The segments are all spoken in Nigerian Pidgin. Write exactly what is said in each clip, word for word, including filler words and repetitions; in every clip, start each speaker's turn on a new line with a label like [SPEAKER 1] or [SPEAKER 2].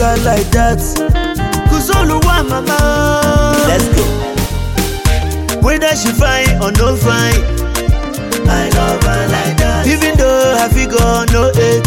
[SPEAKER 1] her like that. Kuzoluwa mama. Let's go. Whether she fine or no fine, I love her like that. Even though her figure no eight,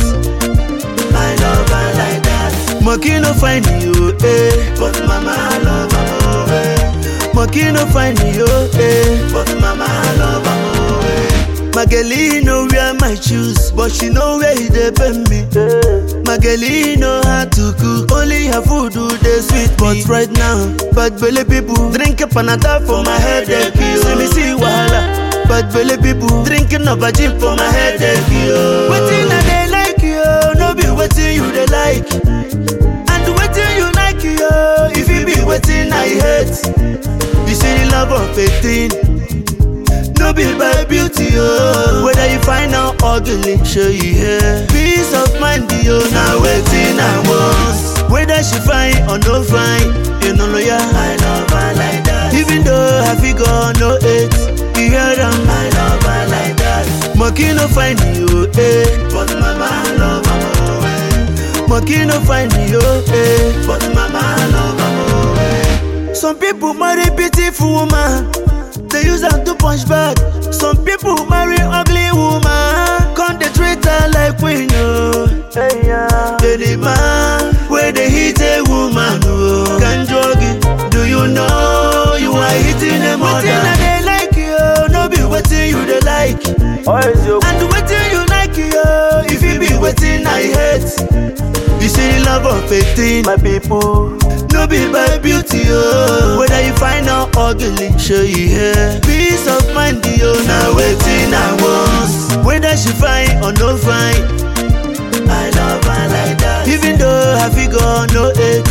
[SPEAKER 1] I love her like that. Monkey no find you, eh? But mama I love her more, eh? Monkey no find you, eh? But mama I love her more, eh? Magali know wear my shoes, but she know where he dey pay me. Magali know how to cook, only her food do dey sweet me. But right now, bad belly people drink a panada for my headache. See me see wahala. Bad belly people drinking a virgin for my headache. Wetin I dey like you, no be wetin you dey like. And wetin you like you, if it be wetin I hate. You see the love of eighteen. No be by beauty, oh. Whether you find out ugly, show you here. Peace of mind, yo, now waiting I want. Whether she fine or no fine, you know, yeah, I love her like that. Even though her figure no eight, you hear them, I love her like that. Monkey no find you, eh? But mama, I love her more, eh? Monkey no find you, eh? But mama, I love her more, eh? Some people marry beautiful woman, they use them to punch back. Some people marry ugly woman, come they treat her like queen, oh. Hey, yeah. They man, where they hit a woman, oh. Can jog it, do you know you are hitting a mother? Wetin they like you, no be wetin you they like. And wetin you like you, if it be wetin I hate. You see the love of eighteen, my people. No be by beauty, oh. Whether you find out ugly, show you here. Peace of mind, yo, now waiting I want. Whether she fine or no fine, I love her like that. Even though her figure no eight,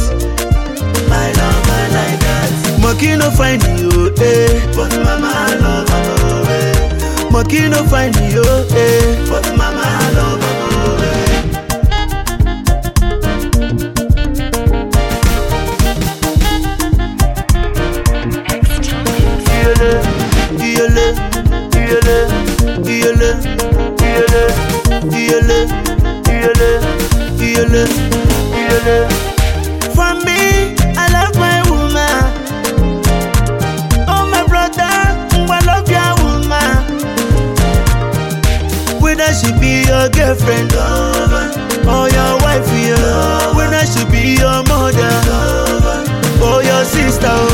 [SPEAKER 1] I love her like that. Monkey no find you, eh? But mama I love her more, eh? Monkey no find you, eh? But mama I love her more, eh? For me, I love my woman. Oh my brother, I love your woman. Whether she be your girlfriend or your wife, yeah. Whether she be your mother or your sister.